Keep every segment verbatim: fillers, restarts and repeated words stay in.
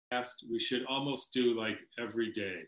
podcast we should almost do like every day.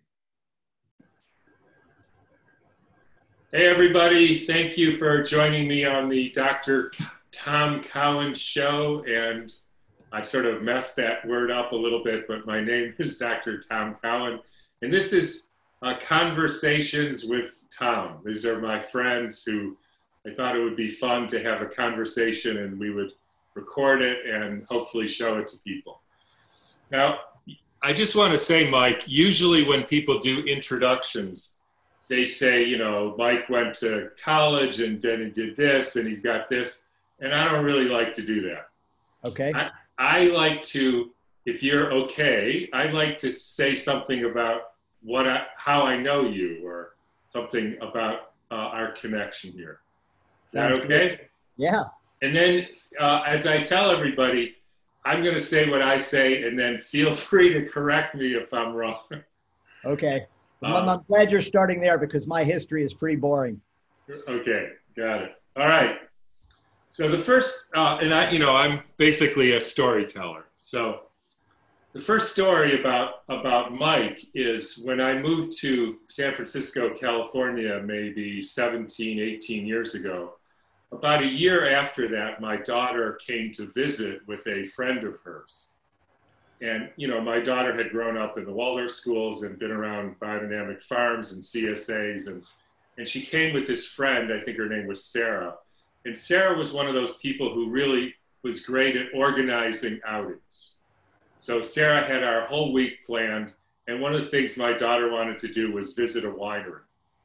Hey everybody, thank you for joining me on the Doctor Tom Cowan show. And I sort of messed that word up a little bit, but my name is Doctor Tom Cowan. And this is uh, Conversations with Tom. These are my friends who I thought it would be fun to have a conversation and we would record it and hopefully show it to people. Now, I just want to say, Mike, usually when people do introductions, they say, you know, Mike went to college and then he did this and he's got this. And I don't really like to do that. Okay. I, I like to, if you're okay, I'd like to say something about what I, how I know you or something about uh, our connection here. Is Sounds that okay? Good. Yeah. And then uh, as I tell everybody, I'm going to say what I say and then feel free to correct me if I'm wrong. Okay. Um, I'm, I'm glad you're starting there because my history is pretty boring. Okay, got it. All right. So the first, uh, and I, you know, I'm basically a storyteller. So the first story about, about Mike is when I moved to San Francisco, California, maybe seventeen, eighteen years ago. About a year after that, my daughter came to visit with a friend of hers. And, you know, my daughter had grown up in the Waldorf schools and been around biodynamic farms and C S As. And, and she came with this friend, I think her name was Sarah. And Sarah was one of those people who really was great at organizing outings. So Sarah had our whole week planned. And one of the things my daughter wanted to do was visit a winery.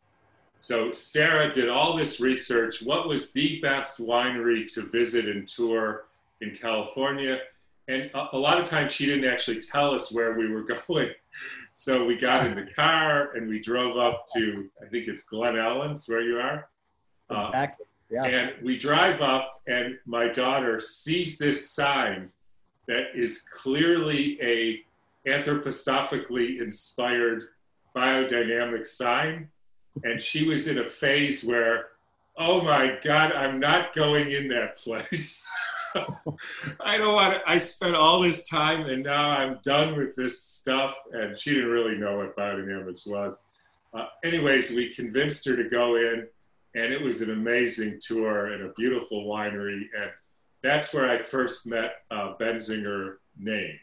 So Sarah did all this research. What was the best winery to visit and tour in California? And a, a lot of times she didn't actually tell us where we were going. So we got in the car and we drove up to, I think it's Glen Ellen's where you are. Exactly. Uh, yeah. And we drive up and my daughter sees this sign that is clearly a anthroposophically inspired biodynamic sign. And she was in a phase where, oh my God, I'm not going in that place. I don't want to, I spent all this time and now I'm done with this stuff. And she didn't really know what biodynamics was. Uh, anyways, we convinced her to go in and it was an amazing tour and a beautiful winery. And that's where I first met uh, Benzinger Name.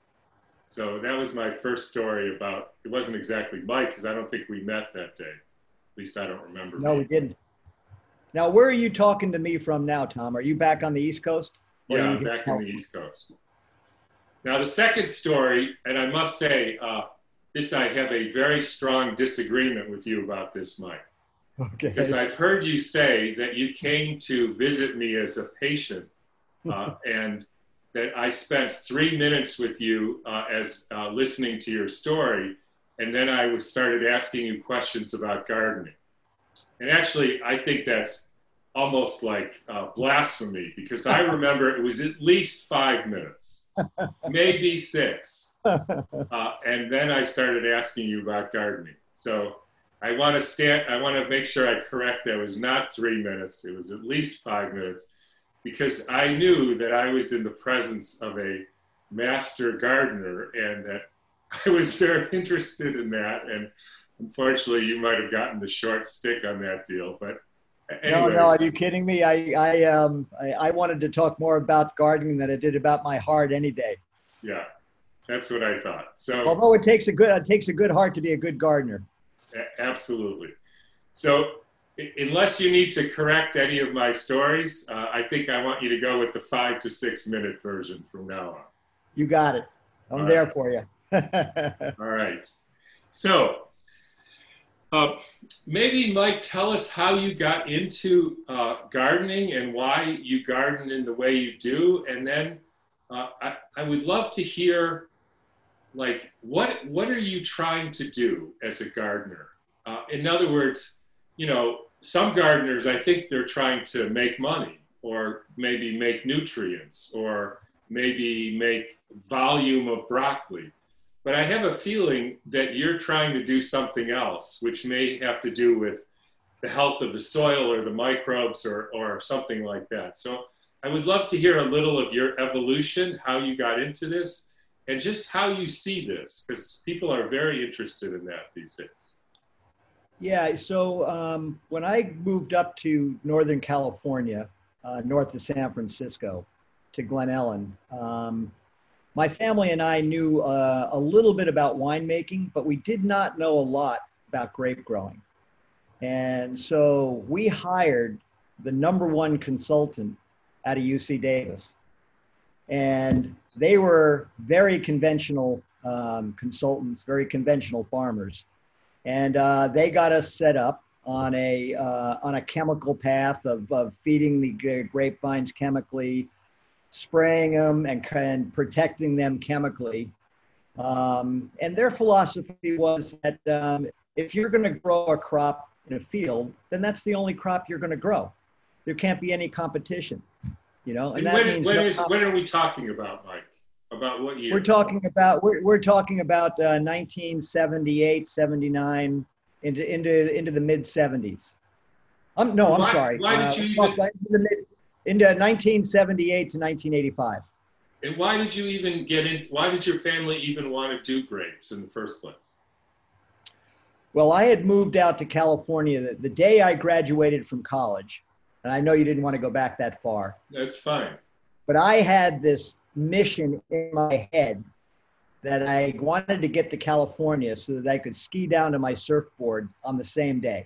So that was my first story about, it wasn't exactly Mike because I don't think we met that day. At least I don't remember. No, we didn't. Now, where are you talking to me from now, Tom? Are you back on the East Coast? Yeah, I'm back on the East Coast. Now, the second story, and I must say, uh, this I have a very strong disagreement with you about this, Mike. Okay. Because I've heard you say that you came to visit me as a patient uh, and that I spent three minutes with you uh, as uh, listening to your story. And then I was started asking you questions about gardening. And actually, I think that's almost like uh, blasphemy because I remember it was at least five minutes, maybe six. Uh, and then I started asking you about gardening. So I want to stand, I want to make sure I correct that it was not three minutes. It was at least five minutes because I knew that I was in the presence of a master gardener and that I was very interested in that, and unfortunately, you might have gotten the short stick on that deal. But anyways. No, no, are you kidding me? I, I, um, I, I wanted to talk more about gardening than I did about my heart any day. Yeah, that's what I thought. So, although it takes a good, it takes a good heart to be a good gardener. Absolutely. So, unless you need to correct any of my stories, uh, I think I want you to go with the five to six minute version from now on. You got it. I'm All there right. for you. All right. So uh, maybe, Mike, tell us how you got into uh, gardening and why you garden in the way you do. And then uh, I, I would love to hear, like, what, what are you trying to do as a gardener? Uh, in other words, you know, some gardeners, I think they're trying to make money or maybe make nutrients or maybe make volume of broccoli. But I have a feeling that you're trying to do something else, which may have to do with the health of the soil or the microbes or, or something like that. So I would love to hear a little of your evolution, how you got into this, and just how you see this, because people are very interested in that these days. Yeah, so um, when I moved up to Northern California, uh, north of San Francisco, to Glen Ellen, um, my family and I knew uh, a little bit about winemaking, but we did not know a lot about grape growing. And so we hired the number one consultant out of U C Davis. And they were very conventional um, consultants, very conventional farmers. And uh, they got us set up on a, uh, on a chemical path of, of feeding the grapevines chemically, spraying them and, and protecting them chemically. Um, and their philosophy was that um, if you're going to grow a crop in a field, then that's the only crop you're going to grow. There can't be any competition, you know. And, and that when, means when, no is, when are we talking about, Mike? About what year? We're talking about we're we're talking about uh, nineteen seventy-eight, seventy-nine into into into the mid seventies. Um, no, I'm why, sorry. Why uh, did you even? Into, the mid, into nineteen seventy-eight to nineteen eighty-five. And why did you even get in? Why did your family even want to do grapes in the first place? Well, I had moved out to California the, the day I graduated from college, and I know you didn't want to go back that far. That's fine. But I had this mission in my head that I wanted to get to California so that I could ski down to my surfboard on the same day.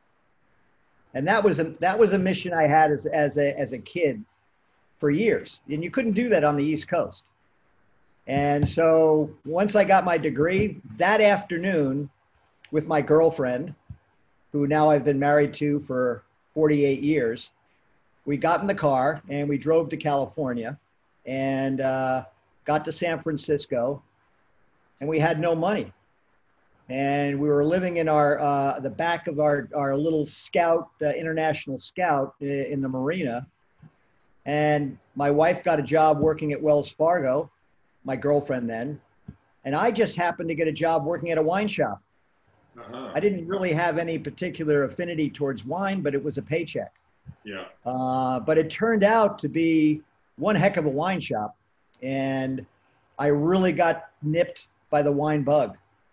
And that was a, that was a mission I had as, as, a, as a kid for years. And you couldn't do that on the East Coast. And so once I got my degree, that afternoon with my girlfriend, who now I've been married to for forty-eight years, we got in the car and we drove to California and uh, got to San Francisco, and we had no money. And we were living in our uh, the back of our, our little Scout, uh, International Scout in the marina. And my wife got a job working at Wells Fargo, my girlfriend then, and I just happened to get a job working at a wine shop. Uh-huh. I didn't really have any particular affinity towards wine, but it was a paycheck. Yeah. Uh, but it turned out to be one heck of a wine shop. And I really got nipped by the wine bug.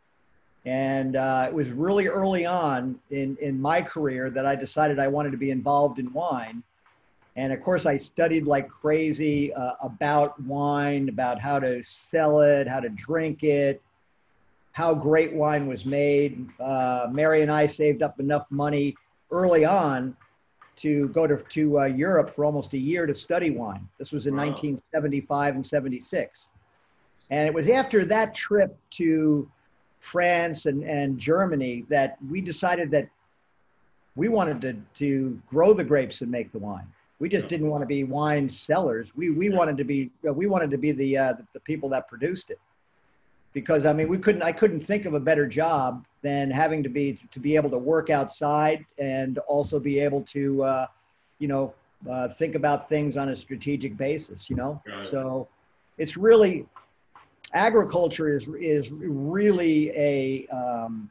And uh, it was really early on in, in my career that I decided I wanted to be involved in wine. And of course, I studied like crazy uh, about wine, about how to sell it, how to drink it, how great wine was made. Uh, Mary and I saved up enough money early on to go to, to uh, Europe for almost a year to study wine. This was in wow. nineteen seventy-five and seventy-six. And it was after that trip to France and, and Germany that we decided that we wanted to, to grow the grapes and make the wine. We just didn't want to be wine sellers. We, we wanted to be, we wanted to be the, uh, the, the people that produced it. Because I mean, we couldn't, I couldn't think of a better job than having to be, to be able to work outside and also be able to, uh, you know, uh, think about things on a strategic basis, you know? Right. So it's really, agriculture is, is really a, um,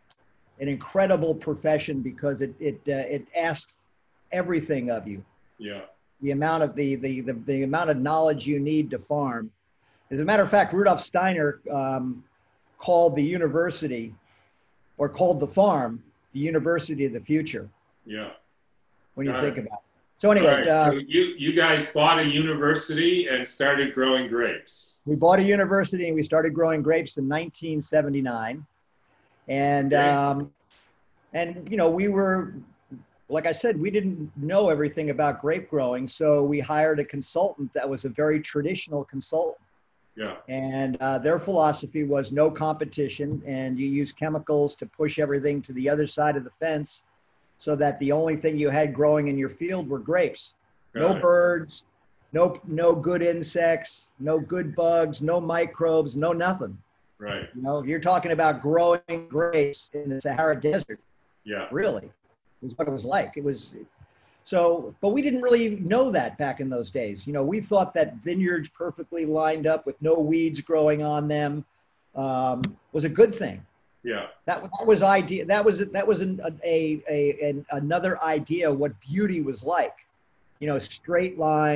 an incredible profession because it, it, uh, it asks everything of you. Yeah. The amount of the, the, the, the amount of knowledge you need to farm. As a matter of fact, Rudolf Steiner um, called the university, or called the farm, the university of the future. Yeah. When you Got think it. about it. So anyway. Right. Uh, so you, you guys bought a university and started growing grapes. We bought a university and we started growing grapes in nineteen seventy-nine. And, Okay. um, and you know, we were, like I said, we didn't know everything about grape growing. So we hired a consultant that was a very traditional consultant. Yeah. And uh, their philosophy was no competition, and you use chemicals to push everything to the other side of the fence so that the only thing you had growing in your field were grapes. Got No it. birds, no, no good insects, no good bugs, no microbes, no nothing. Right. You know, you're talking about growing grapes in the Sahara Desert, Yeah. really, is what it was like. It was, so, but we didn't really know that back in those days. You know, we thought that vineyards perfectly lined up with no weeds growing on them um, was a good thing. Yeah. That, that was idea. That was that was an, a, a an, another idea of what beauty was like. You know, straight lines,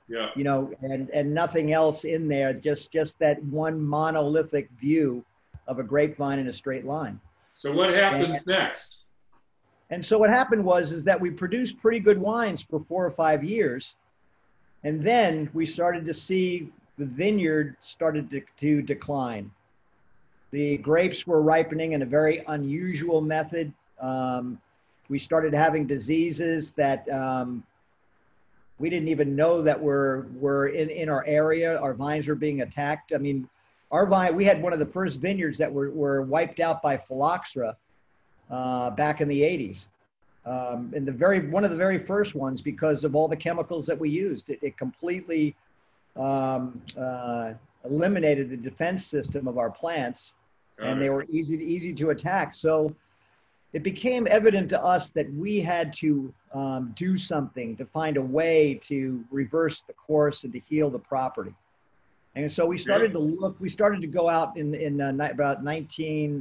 Yeah. you know, and, and nothing else in there, just, just that one monolithic view of a grapevine in a straight line. So what And, happens next? and so what happened was, is that we produced pretty good wines for four or five years. And then we started to see the vineyard started to, to decline. The grapes were ripening in a very unusual method. Um, we started having diseases that um, we didn't even know that were, were in, in our area. Our vines were being attacked. I mean, our vine, we had one of the first vineyards that were, were wiped out by phylloxera uh, back in the eighties. Um, and the very, one of the very first ones, because of all the chemicals that we used. It, it completely um, uh, eliminated the defense system of our plants, and they were easy to, easy to attack. So it became evident to us that we had to um, do something to find a way to reverse the course and to heal the property. And so we started to look, we started to go out in, in uh, about nineteen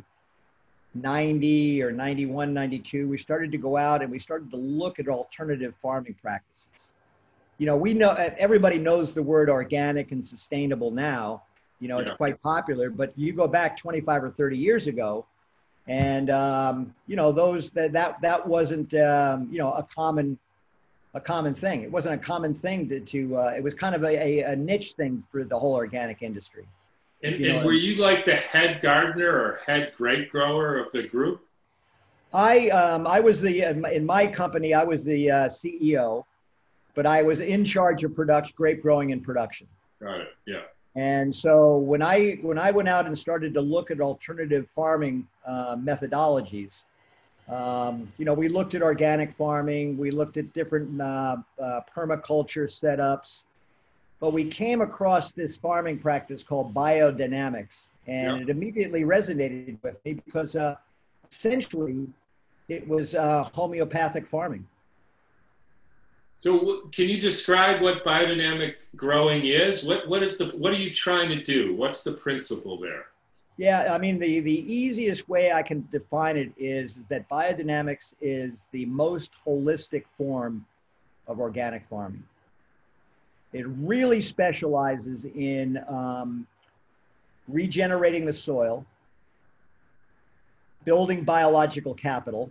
ninety or ninety-one, ninety-two, we started to go out and we started to look at alternative farming practices. You know, we know, everybody knows the word organic and sustainable now. You know, it's Yeah. quite popular, but you go back twenty-five or thirty years ago, and um, you know, those that that that wasn't um, you know, a common a common thing. It wasn't a common thing to. to uh, it was kind of a, a, a niche thing for the whole organic industry. And, You know and were what I mean? you like the head gardener or head grape grower of the group? I um, I was the in my company. I was the uh, C E O, but I was in charge of production, grape growing and production. Got it. Yeah. And so when I when I went out and started to look at alternative farming uh, methodologies, um, you know, we looked at organic farming, we looked at different uh, uh, permaculture setups, but we came across this farming practice called biodynamics, and Yeah. it immediately resonated with me because uh, essentially it was uh, homeopathic farming. So w- can you describe what biodynamic growing is? What what is the what are you trying to do? What's the principle there? Yeah, I mean, the, the easiest way I can define it is that biodynamics is the most holistic form of organic farming. It really specializes in um, regenerating the soil, building biological capital,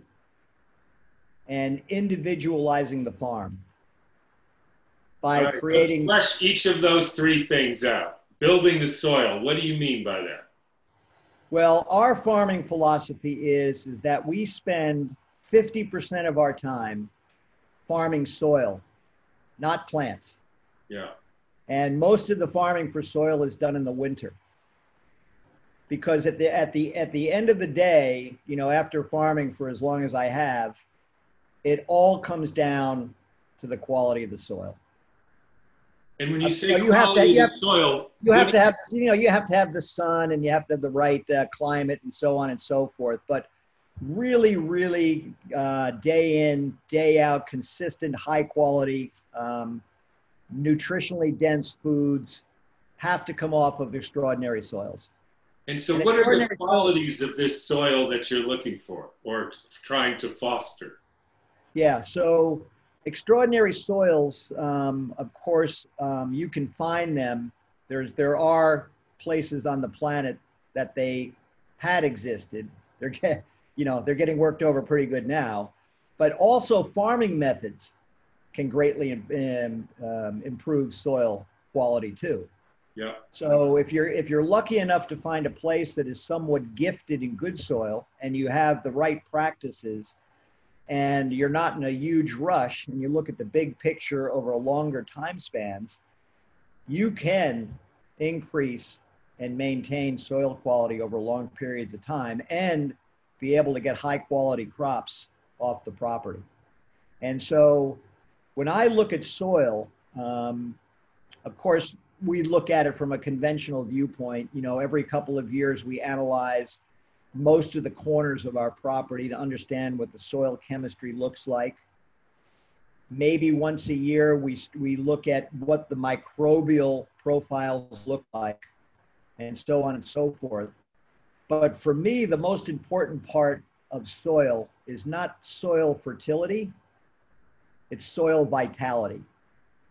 and individualizing the farm by All right, creating. let's flesh each of those three things out. Building the soil. What do you mean by that? Well, our farming philosophy is, is that we spend fifty percent of our time farming soil, not plants. Yeah. And most of the farming for soil is done in the winter. Because at the, at the, at the end of the day, you know, after farming for as long as I have, it all comes down to the quality of the soil. And when you Uh, say so you have to- quality you of the have- soil, You what have do to have, you know, you have to have the sun and you have to have the right uh, climate and so on and so forth. But really, really uh, day in, day out, consistent, high quality, um, nutritionally dense foods have to come off of extraordinary soils. And so And what are the extraordinary- qualities of this soil that you're looking for or trying to foster? Yeah, so extraordinary soils, um, of course, um, you can find them. There's, there are places on the planet that they had existed. They're, get, you know, they're getting worked over pretty good now. But also farming methods can greatly um, um, improve soil quality too. Yeah. So if you're, if you're lucky enough to find a place that is somewhat gifted in good soil and you have the right practices, and you're not in a huge rush, and you look at the big picture over a longer time spans, you can increase and maintain soil quality over long periods of time and be able to get high quality crops off the property. And so when I look at soil, um, of course, we look at it from a conventional viewpoint. You know, every couple of years we analyze most of the corners of our property to understand what the soil chemistry looks like. Maybe once a year, we, we look at what the microbial profiles look like, and so on and so forth. But for me, the most important part of soil is not soil fertility, it's soil vitality.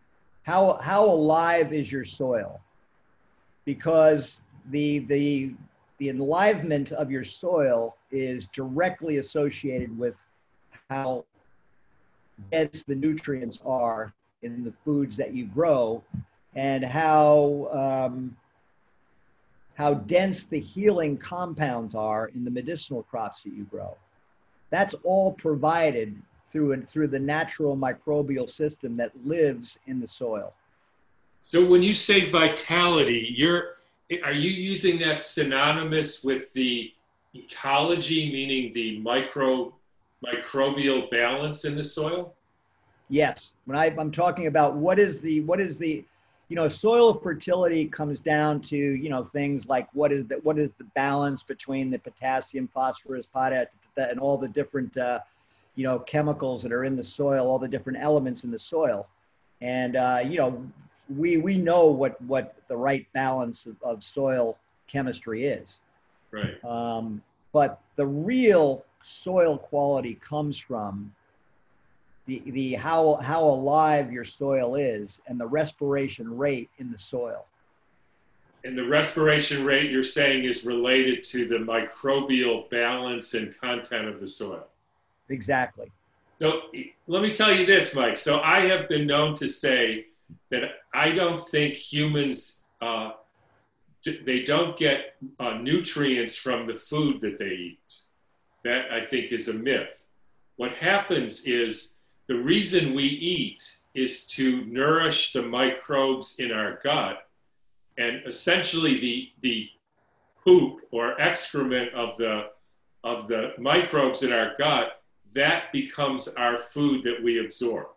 how how alive is your soil? Because the the the enlivenment of your soil is directly associated with how dense the nutrients are in the foods that you grow, and how um, how dense the healing compounds are in the medicinal crops that you grow. That's all provided through through the natural microbial system that lives in the soil. So when you say vitality, you're are you using that synonymous with the ecology, meaning the micro microbial balance in the soil? Yes, when I, I'm talking about what is the what is the, you know, soil fertility comes down to, you know, things like what is the what is the balance between the potassium, phosphorus, potash, and all the different, uh, you know, chemicals that are in the soil, all the different elements in the soil, and uh, you know, we we know what what the right balance of, of soil chemistry is. Right. Um, but the real soil quality comes from the, the how, how alive your soil is and the respiration rate in the soil. And the respiration rate you're saying is related to the microbial balance and content of the soil. Exactly. So let me tell you this, Mike. So I have been known to say that I don't think humans, uh, they don't get uh, nutrients from the food that they eat. That I think is a myth. What happens is the reason we eat is to nourish the microbes in our gut, and essentially the the poop or excrement of the of the microbes in our gut, that becomes our food that we absorb.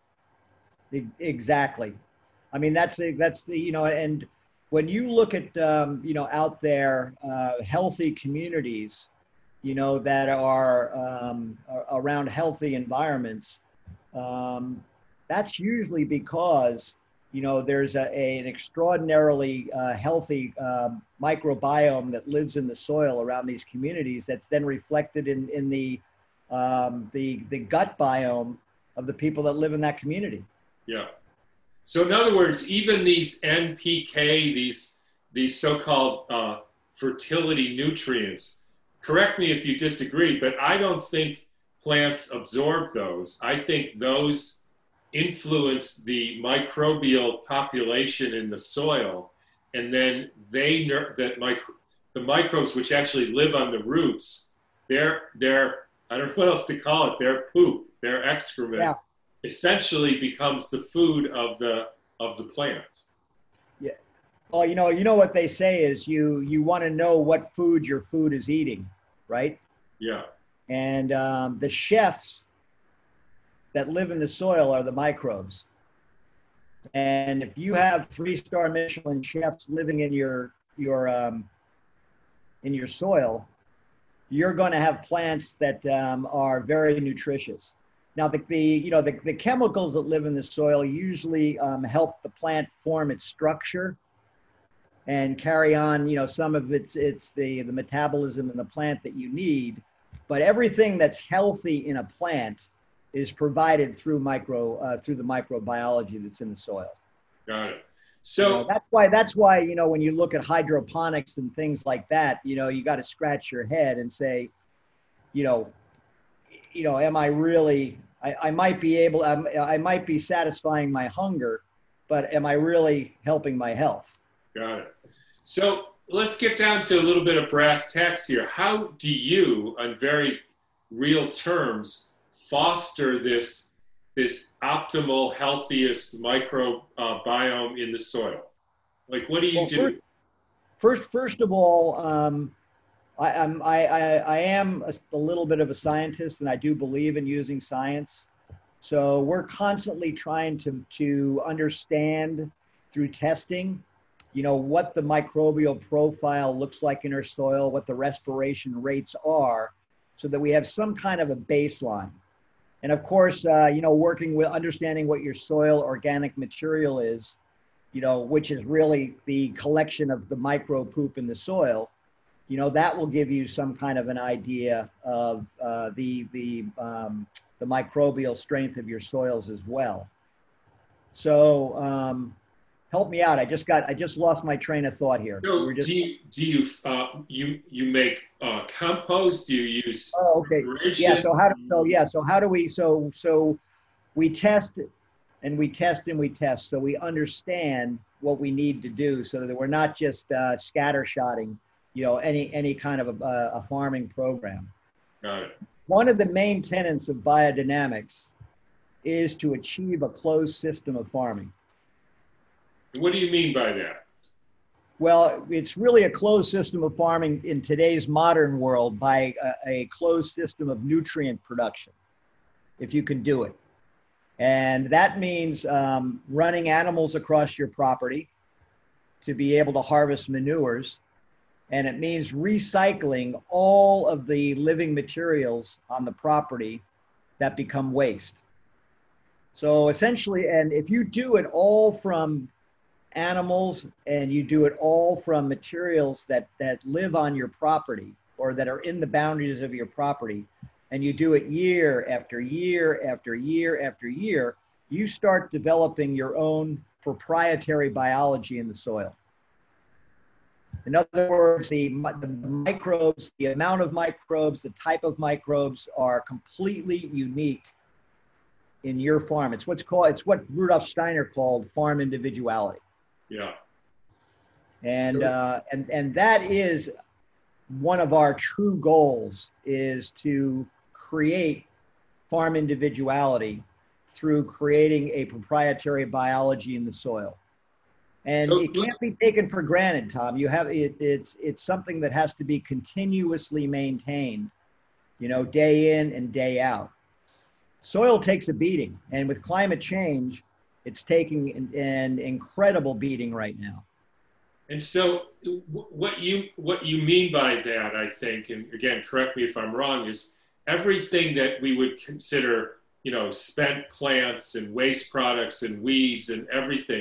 Exactly. I mean, that's that's the, you know, and when you look at um, you know, out there, uh, healthy communities, you know, that are um, around healthy environments, um, that's usually because, you know, there's a, a, an extraordinarily uh, healthy um, microbiome that lives in the soil around these communities that's then reflected in, in the, um, the, the gut biome of the people that live in that community. Yeah. So in other words, even these N P K, these, these so-called uh, fertility nutrients, correct me if you disagree, but I don't think plants absorb those. I think those influence the microbial population in the soil, and then they that micro, the microbes which actually live on the roots, their their I don't know what else to call it, their poop, their excrement, yeah, essentially becomes the food of the of the plant. Yeah. Well, you know, you know what they say is you you want to know what food your food is eating, right? Yeah. And um, the chefs that live in the soil are the microbes. And if you have three-star Michelin chefs living in your your um, in your soil, you're going to have plants that um, are very nutritious. Now, the, the you know the, the chemicals that live in the soil usually um, help the plant form its structure and carry on, you know, some of its it's the the metabolism in the plant that you need. But everything that's healthy in a plant is provided through micro uh, through the microbiology that's in the soil. Got it. So you know, that's why that's why you know when you look at hydroponics and things like that, you know, you got to scratch your head and say, you know, you know, am I really? I, I might be able. Um, I might be satisfying my hunger, but am I really helping my health? Got it. So let's get down to a little bit of brass tacks here. How do you, on very real terms, foster this, this optimal, healthiest microbiome uh, in the soil? Like, what do you well, do? First, first, first of all, um, I, I'm, I, I, I am a, a little bit of a scientist, and I do believe in using science. So we're constantly trying to, to understand through testing, you know, what the microbial profile looks like in our soil, what the respiration rates are, so that we have some kind of a baseline. And of course, uh, you know, working with understanding what your soil organic material is, you know, which is really the collection of the micro poop in the soil, you know, that will give you some kind of an idea of uh, the, the, um, the microbial strength of your soils as well. So um, help me out. I just got, I just lost my train of thought here. We So were just, do you do you uh, you you make uh, compost? Do you use oh, okay. Yeah. preparation? So how do, so yeah. So how do we, so, so we test and we test and we test. So we understand what we need to do so that we're not just uh, scattershotting, you know, any, any kind of a, a farming program. Got it. One of the main tenets of biodynamics is to achieve a closed system of farming. What do you mean by that? Well, it's really a closed system of farming in today's modern world by a, a closed system of nutrient production, if you can do it. And that means um, running animals across your property to be able to harvest manures. And it means recycling all of the living materials on the property that become waste. So essentially, and if you do it all from animals and you do it all from materials that, that live on your property or that are in the boundaries of your property, and you do it year after year after year after year, you start developing your own proprietary biology in the soil. In other words, the, the microbes, the amount of microbes, the type of microbes are completely unique in your farm. It's what's called, it's what Rudolf Steiner called farm individuality. Yeah. And, uh, and, and that is one of our true goals, is to create farm individuality through creating a proprietary biology in the soil. And So- it can't be taken for granted, Tom. You have, it, it's, it's something that has to be continuously maintained, you know, day in and day out. Soil takes a beating, and with climate change, it's taking an, an incredible beating right now. And so what you what you mean by that, I think, and again, correct me if I'm wrong, is everything that we would consider, you know, spent plants and waste products and weeds and everything,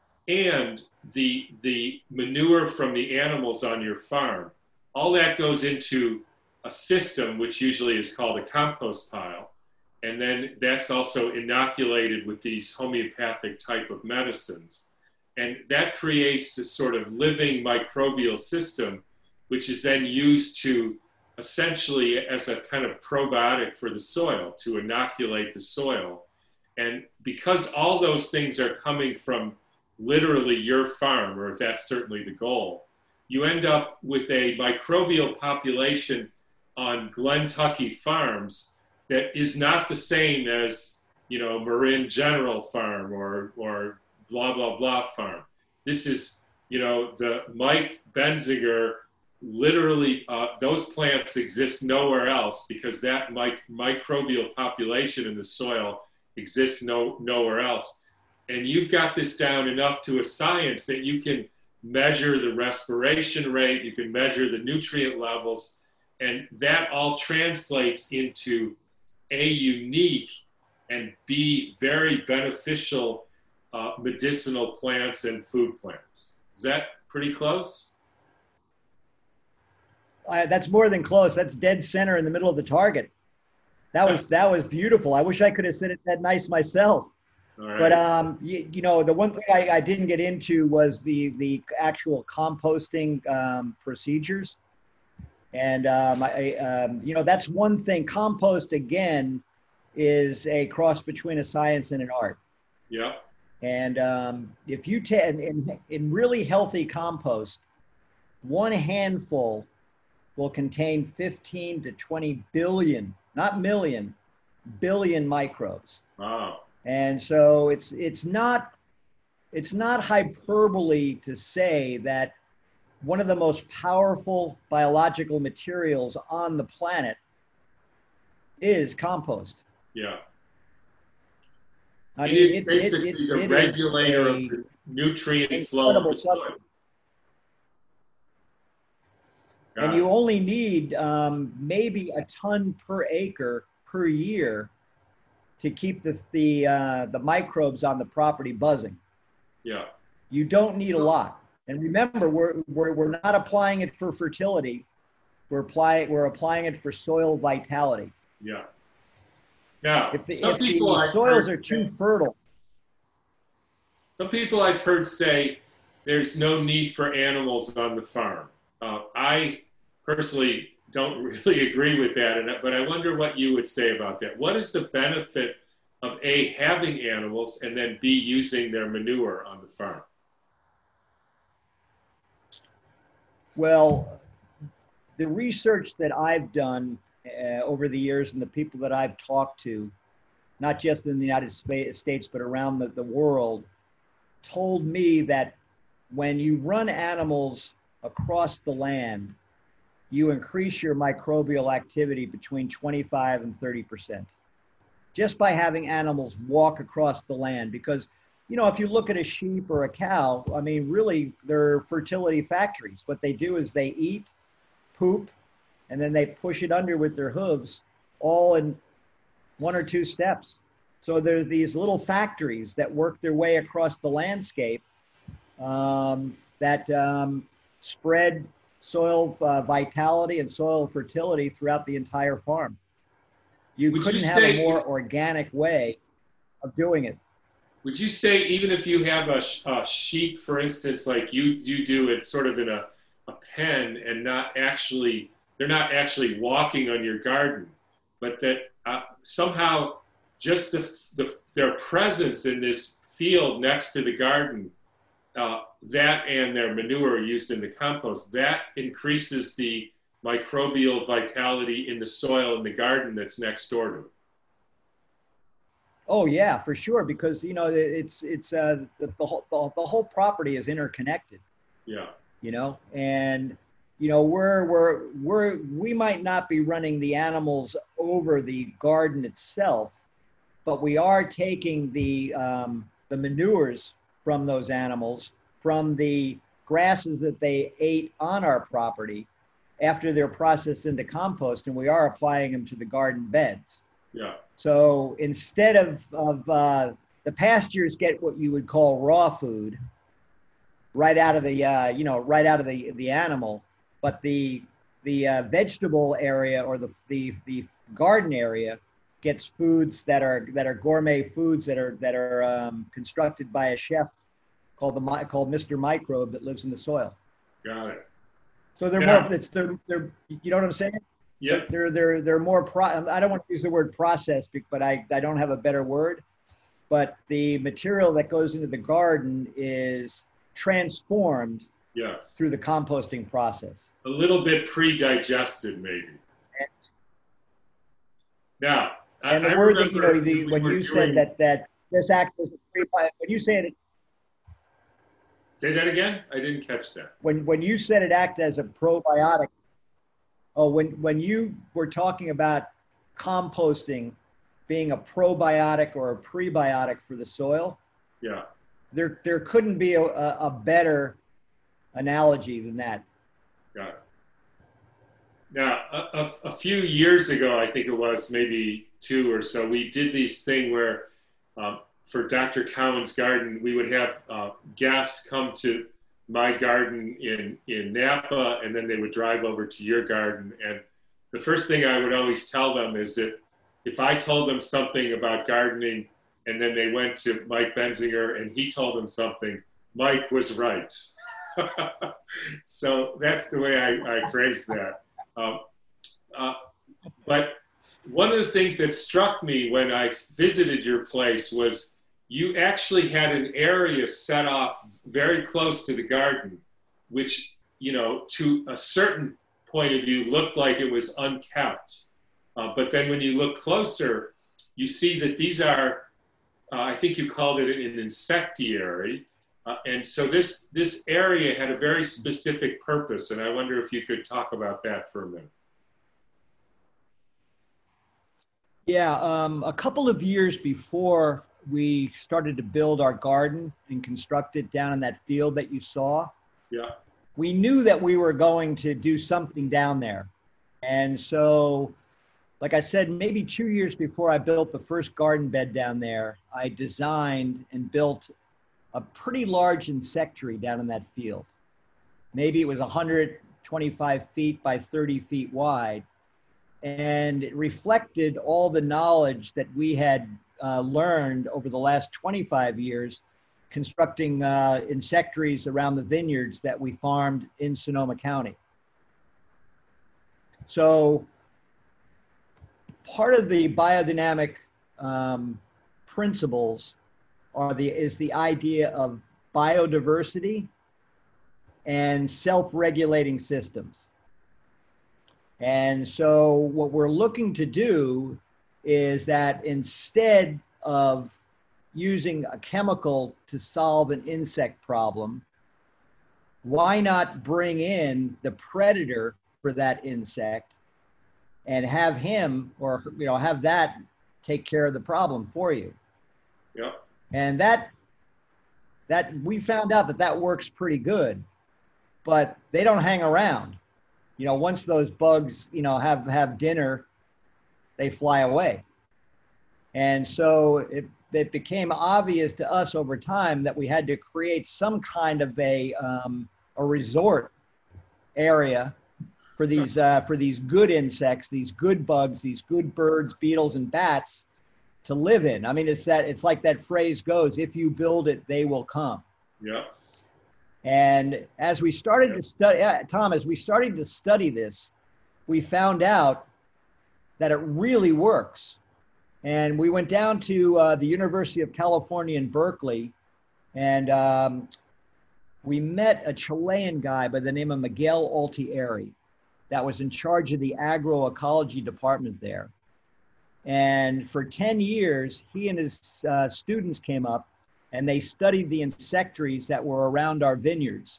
and the the manure from the animals on your farm, all that goes into a system which usually is called a compost pile. And then that's also inoculated with these homeopathic type of medicines. And that creates this sort of living microbial system, which is then used to essentially as a kind of probiotic for the soil, to inoculate the soil. And because all those things are coming from literally your farm, or that's certainly the goal, you end up with a microbial population on Glentucky farms that is not the same as, you know, Marin General Farm or, or blah, blah, blah farm. This is, you know, the Mike Benziger, literally, uh, those plants exist nowhere else because that mic- microbial population in the soil exists no, nowhere else. And you've got this down enough to a science that you can measure the respiration rate, you can measure the nutrient levels, and that all translates into A, unique, and B, very beneficial uh, medicinal plants and food plants. Is that pretty close? Uh, that's more than close. That's dead center in the middle of the target. That was, that was beautiful. I wish I could have said it that nice myself. All right. But, um, you, you know, the one thing I, I didn't get into was the, the actual composting um, procedures. And, um, I, um, you know, that's one thing. Compost, again, is a cross between a science and an art. Yeah. And um, if you take, in, in really healthy compost, one handful will contain fifteen to twenty billion, not million, billion microbes. Wow. And so it's, it's not, it's not hyperbole to say that one of the most powerful biological materials on the planet is compost. Yeah. I It mean, is it, basically it, it, the it regulator is of the nutrient flow of incredible the soil. substance. Got And it. you only need um, maybe a ton per acre per year to keep the the uh, the microbes on the property buzzing. Yeah. You don't need a lot. And remember, we're we're we're not applying it for fertility. We're applying we're applying it for soil vitality. Yeah. Now, If the, some if the people I've soils heard are too say- fertile, Some people I've heard say there's no need for animals on the farm. Uh, I personally don't really agree with that, and, but I wonder what you would say about that. What is the benefit of A, having animals, and then B, using their manure on the farm? Well, the research that I've done uh, over the years and the people that I've talked to, not just in the United States, but around the, the world, told me that when you run animals across the land, you increase your microbial activity between twenty-five and thirty percent. Just by having animals walk across the land. Because, you know, if you look at a sheep or a cow, I mean, really, they're fertility factories. What they do is they eat, poop, and then they push it under with their hooves, all in one or two steps. So there's these little factories that work their way across the landscape um, that um, spread soil uh, vitality and soil fertility throughout the entire farm. You Would couldn't you have say, a more organic way of doing it. Would you say even if you have a, a sheep, for instance, like you, you do it sort of in a, a pen and not actually, they're not actually walking on your garden, but that uh, somehow just the, the, their presence in this field next to the garden, uh, that and their manure used in the compost, that increases the microbial vitality in the soil in the garden that's next door to it? Oh yeah, for sure. Because, you know, it's, it's uh, the, the, whole, the, the whole property is interconnected. Yeah. You know, and, you know, we're, we're, we're, we might not be running the animals over the garden itself, but we are taking the, um, the manures from those animals, from the grasses that they ate on our property after they're processed into compost, and we are applying them to the garden beds. Yeah. So instead of, of uh, the pastures get what you would call raw food right out of the, uh, you know, right out of the, the animal, but the, the uh, vegetable area or the, the, the garden area gets foods that are, that are gourmet foods that are, that are um, constructed by a chef called, the, called Mister Microbe that lives in the soil. Got it. So they're Yeah. more, it's, they're, they're, you know what I'm saying? Yep. They're, they're, they're more, pro, I don't want to use the word processed, but I, I don't have a better word. But the material that goes into the garden is transformed Yes. through the composting process. A little bit pre-digested, maybe. Now, And the I, word I that, you know, the, we when you doing, said that, that this acts as a pre, when you said it, say that again? I didn't catch that. when, when you said it acted as a probiotic, oh, when, when you were talking about composting being a probiotic or a prebiotic for the soil, Yeah. there, there couldn't be a, a better analogy than that. Got it. Now, a, a, a few years ago, I think it was maybe two or so, we did this thing where um, for Doctor Cowan's garden, we would have uh, guests come to my garden in, in Napa, and then they would drive over to your garden. And the first thing I would always tell them is that if I told them something about gardening and then they went to Mike Benzinger and he told them something, Mike was right. So that's the way I, I phrased that. Um, uh, but one of the things that struck me when I visited your place was you actually had an area set off very close to the garden, which, you know, to a certain point of view looked like it was unkept. Uh, but then when you look closer, you see that these are, uh, I think you called it an insectiary. Uh, and so this, this area had a very specific purpose. And I wonder if you could talk about that for a minute. Yeah, um, a couple of years before we started to build our garden and construct it down in that field that you saw, Yeah. we knew that we were going to do something down there. And so, like I said, maybe two years before I built the first garden bed down there, I designed and built a pretty large insectary down in that field. Maybe it was one hundred twenty-five feet by thirty feet wide. And it reflected all the knowledge that we had uh, learned over the last twenty-five years constructing uh, insectaries around the vineyards that we farmed in Sonoma County. So part of the biodynamic um, principles are the, is the idea of biodiversity and self-regulating systems. And so what we're looking to do is that instead of using a chemical to solve an insect problem, why not bring in the predator for that insect and have him, or you know, have that take care of the problem for you? Yeah. And that that we found out that that works pretty good, but they don't hang around. You know, once those bugs, you know, have have dinner, they fly away. And so it it became obvious to us over time that we had to create some kind of a um, a resort area for these uh, for these good insects, these good bugs, these good birds, beetles, and bats to live in. I mean, it's that it's like that phrase goes: "If you build it, they will come." Yeah. And as we started to study, yeah, Tom, as we started to study this, we found out that it really works. And we went down to uh, the University of California in Berkeley, and um, we met a Chilean guy by the name of Miguel Altieri that was in charge of the agroecology department there. And for ten years, he and his uh, students came up and they studied the insectaries that were around our vineyards.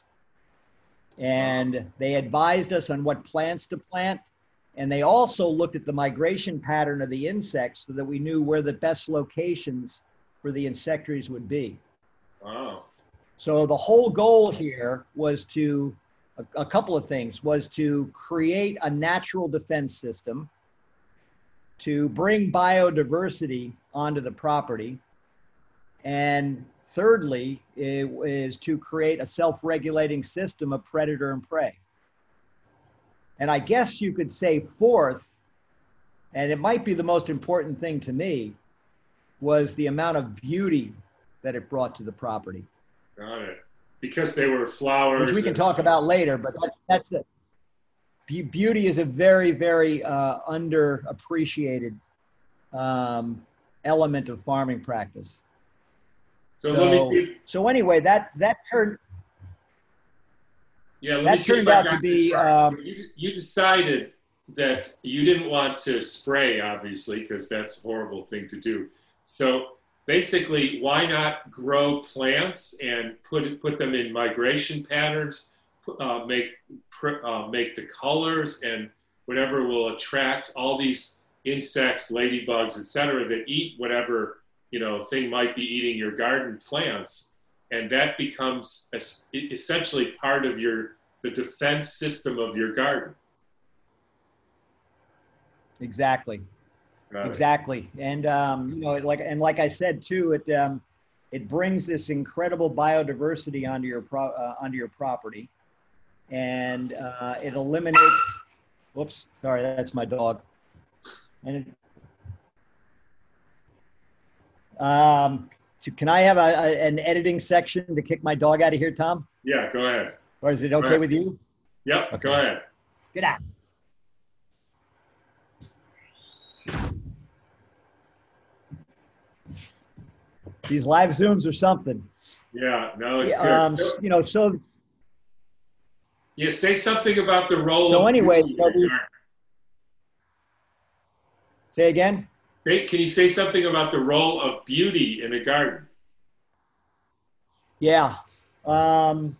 And they advised us on what plants to plant. And they also looked at the migration pattern of the insects so that we knew where the best locations for the insectaries would be. Wow. So the whole goal here was to, a, a couple of things, was to create a natural defense system, to bring biodiversity onto the property, and thirdly, it is to create a self-regulating system of predator and prey. And I guess you could say fourth, and it might be the most important thing to me, was the amount of beauty that it brought to the property. Got it. Because they were flowers. Which we can and... talk about later, but that, that's it. Be beauty is a very, very uh, underappreciated um, element of farming practice. So, So, let me see. so anyway, that that turned Yeah, let that me see turned if I out got to be. this right. Um, So you, you decided that you didn't want to spray, obviously, because that's a horrible thing to do. So basically, why not grow plants and put put them in migration patterns, uh, make uh, make the colors and whatever will attract all these insects, ladybugs, et cetera, that eat whatever, you know, thing might be eating your garden plants. And that becomes essentially part of your, the defense system of your garden. Exactly. Got Exactly. It. And, um, you know, like, and like I said, too, it, um, it brings this incredible biodiversity onto your, pro, uh, onto your property. And uh, it eliminates, whoops, sorry, that's my dog. And it, um, can I have a, a, an editing section to kick my dog out of here, Tom? Yeah, go ahead. Or is it okay with you? Yep, Okay. Go ahead. Get out. These live Zooms are something. Yeah, no, it's Yeah, um, good. you know, so. Yeah, say something about the role So of anyway, beauty so in we, your garden. Say again? Say, can you say something about the role of beauty in a garden? Yeah. Um,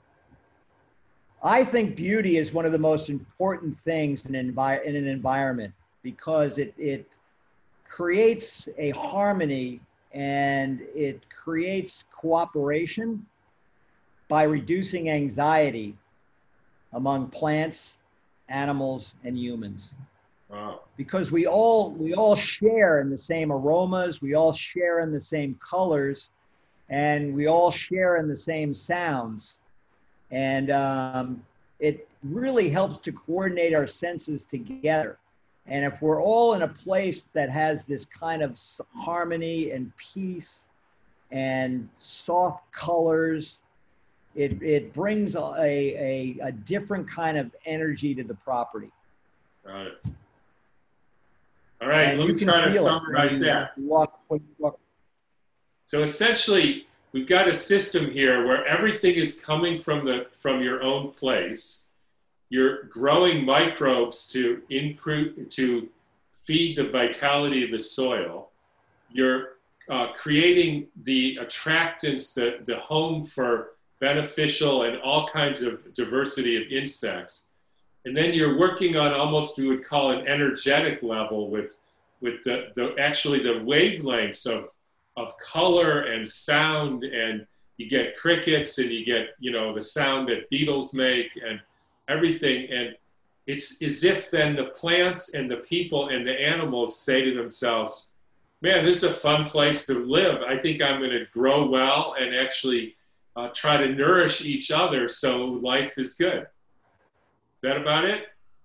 I think beauty is one of the most important things in an, envi- in an environment because it, it creates a harmony and it creates cooperation by reducing anxiety among plants, animals, and humans. Wow. Because we all we all share in the same aromas, we all share in the same colors, and we all share in the same sounds. And um, it really helps to coordinate our senses together. And if we're all in a place that has this kind of harmony and peace and soft colors. It, it brings a, a, a different kind of energy to the property. Got it. All right, And let you me can try to feel it summarize when you that. walk, when you walk. So essentially, we've got a system here where everything is coming from the from your own place. You're growing microbes to improve, to feed the vitality of the soil. You're uh, creating the attractants, the, the home for beneficial and all kinds of diversity of insects. And then you're working on almost we would call an energetic level with, with the, the actually the wavelengths of, of color and sound, and you get crickets and you get, you know, the sound that beetles make and everything. And it's as if then the plants and the people and the animals say to themselves, man, this is a fun place to live. I think I'm going to grow well and actually uh, try to nourish each other so life is good. Is that about it?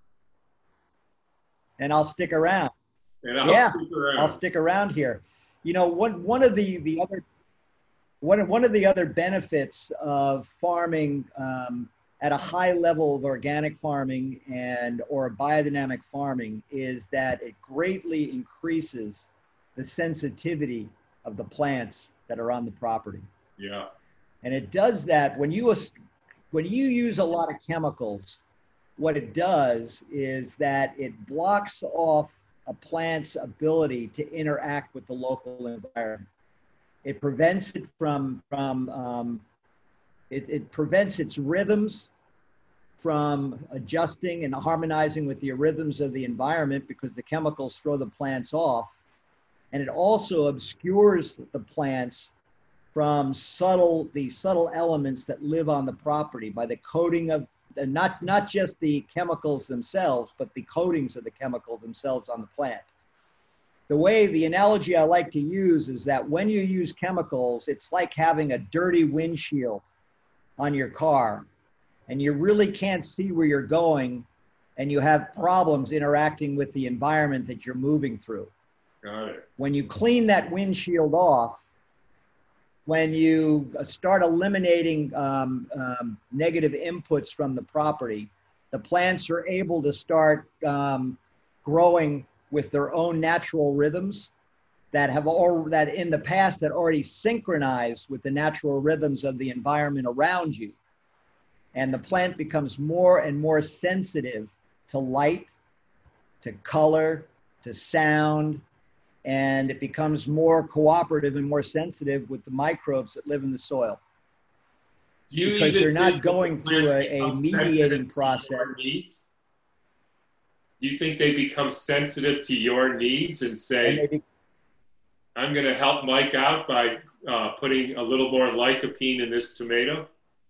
And I'll stick around. And I'll yeah, stick around. I'll stick around here. You know, one, one of the, the other, one, one of the other benefits of farming um, at a high level of organic farming and or biodynamic farming is that it greatly increases the sensitivity of the plants that are on the property. Yeah. And it does that when you, when you use a lot of chemicals, what it does is that it blocks off a plant's ability to interact with the local environment. It prevents it from, from um, it, it prevents its rhythms from adjusting and harmonizing with the rhythms of the environment because the chemicals throw the plants off. And it also obscures the plants from subtle, the subtle elements that live on the property by the coating of, not, not just the chemicals themselves, but the coatings of the chemical themselves on the plant. The way, the analogy I like to use is that when you use chemicals, it's like having a dirty windshield on your car and you really can't see where you're going and you have problems interacting with the environment that you're moving through. Got it. When you clean that windshield off, when you start eliminating um, um, negative inputs from the property, the plants are able to start um, growing with their own natural rhythms that have all that in the past that already synchronized with the natural rhythms of the environment around you. And the plant becomes more and more sensitive to light, to color, to sound, and it becomes more cooperative and more sensitive with the microbes that live in the soil. Do you because even they're not think going the through plants a, a become mediating sensitive to process. your needs? Do you think they become sensitive to your needs and And say, they be- I'm going to help Mike out by uh, putting a little more lycopene in this tomato?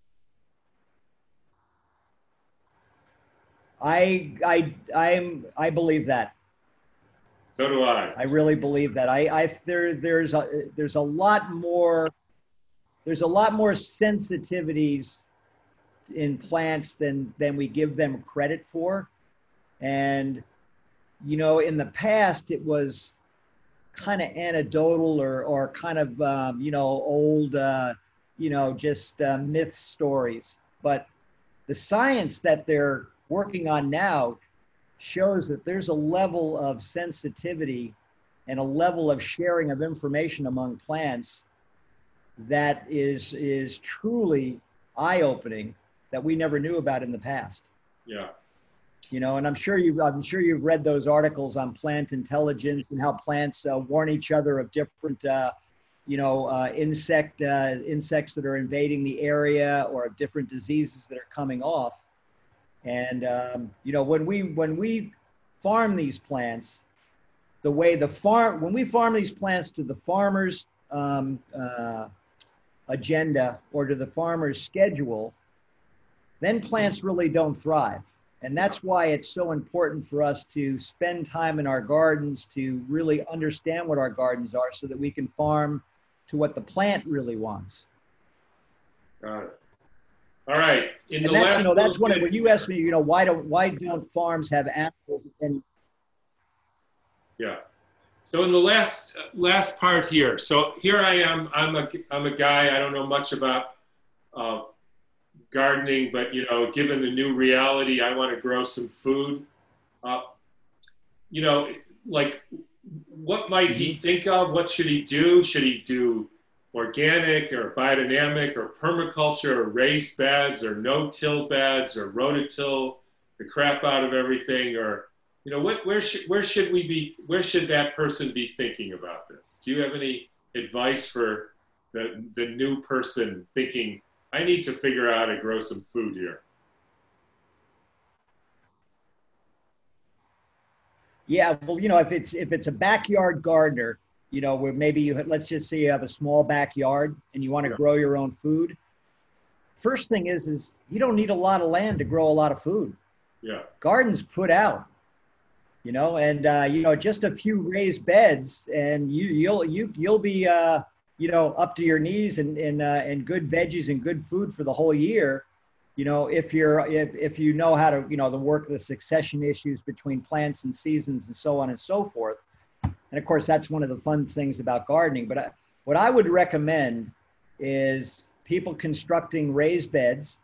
I, I, I'm, I believe that. So do I. I really believe that. I, I there, there's a, there's a lot more, there's a lot more sensitivities in plants than, than we give them credit for. And, you know, in the past, it was kind of anecdotal or, or kind of, um, you know, old, uh, you know, just uh, myth stories. But the science that they're working on now shows that there's a level of sensitivity and a level of sharing of information among plants that is, is truly eye-opening that we never knew about in the past. Yeah. You know, and I'm sure you've, I'm sure you've read those articles on plant intelligence and how plants uh, warn each other of different, uh, you know, uh, insect, uh, insects that are invading the area or of different diseases that are coming off. And, um, you know, when we, when we farm these plants, the way the farm, when we farm these plants to the farmer's um, uh, agenda or to the farmer's schedule, then plants really don't thrive. And that's why it's so important for us to spend time in our gardens to really understand what our gardens are so that we can farm to what the plant really wants. Got it. All right. In And the that's, last you know, that's little one of, bit- when you ask me, you know, why don't, why don't farms have animals? And Yeah. So in the last last part here, so here I am. I'm a I'm a guy. I don't know much about uh, gardening, but you know, given the new reality, I want to grow some food. Uh, you know, like what might he think of? What should he do? Should he do organic or biodynamic or permaculture or raised beds or no-till beds or rototill the crap out of everything? Or, you know, what, where should where should we be? Where should that person be thinking about this? Do you have any advice for the the new person thinking, I need to figure out how to grow some food here? Yeah, well, you know, if it's if it's a backyard gardener, you know, where maybe you let's just say you have a small backyard and you want to Yeah. grow your own food. First thing is is you don't need a lot of land to grow a lot of food. Yeah, Gardens put out, you know, and uh, you know, just a few raised beds, and you you'll you you'll be uh, you know, up to your knees in in, uh, in good veggies and good food for the whole year. You know, if you're if, if you know how to, you know, the work the succession issues between plants and seasons and so on and so forth. And of course, that's one of the fun things about gardening. But I, what I would recommend is people constructing raised beds,